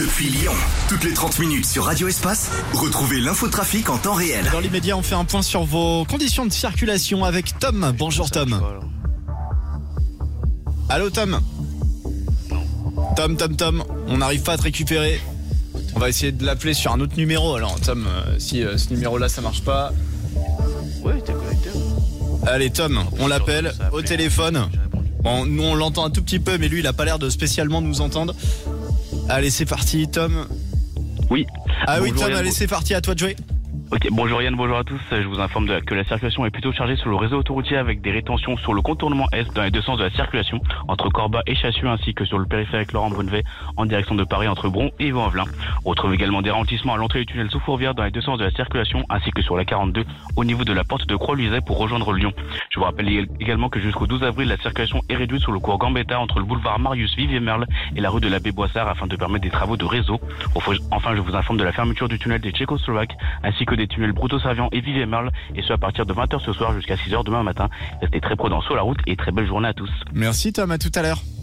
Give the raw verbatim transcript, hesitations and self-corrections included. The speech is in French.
Depuis Lyon, toutes les trente minutes sur Radio Espace, retrouvez l'infotrafic en temps réel. Dans l'immédiat, on fait un point sur vos conditions de circulation avec Tom. Bonjour Tom. Allô Tom. Tom, Tom, Tom, on n'arrive pas à te récupérer. On va essayer de l'appeler sur un autre numéro. Alors Tom, euh, si euh, ce numéro-là ça marche pas... Ouais, t'es connecté. Allez Tom, on l'appelle au téléphone. Bon, nous on l'entend un tout petit peu, mais lui il a pas l'air de spécialement nous entendre. Allez, c'est parti Tom. Oui. Ah Bonjour, oui Tom, Yann, allez bon- c'est parti, à toi de jouer. Ok, bonjour Yann, bonjour à tous. Je vous informe de- que la circulation est plutôt chargée sur le réseau autoroutier avec des rétentions sur le contournement Est dans les deux sens de la circulation, entre Corba et Chassieux, ainsi que sur le périphérique Laurent Brunevet en direction de Paris entre Bron et Vaux-en-Velin. On retrouve également des ralentissements à l'entrée du tunnel sous Fourvière dans les deux sens de la circulation, ainsi que sur la quarante-deux au niveau de la porte de Croix-Luiset pour rejoindre Lyon. Je vous rappelle également que jusqu'au douze avril, la circulation est réduite sur le cours Gambetta entre le boulevard Marius Vivier-Merle et la rue de l'Abbé Boissard afin de permettre des travaux de réseau. Enfin, je vous informe de la fermeture du tunnel des Tchécoslovaques ainsi que des tunnels Broutot-Servian et Vivier-Merle, et ce à partir de vingt heures ce soir jusqu'à six heures demain matin. Restez très prudents sur la route et très belle journée à tous. Merci Tom, à tout à l'heure.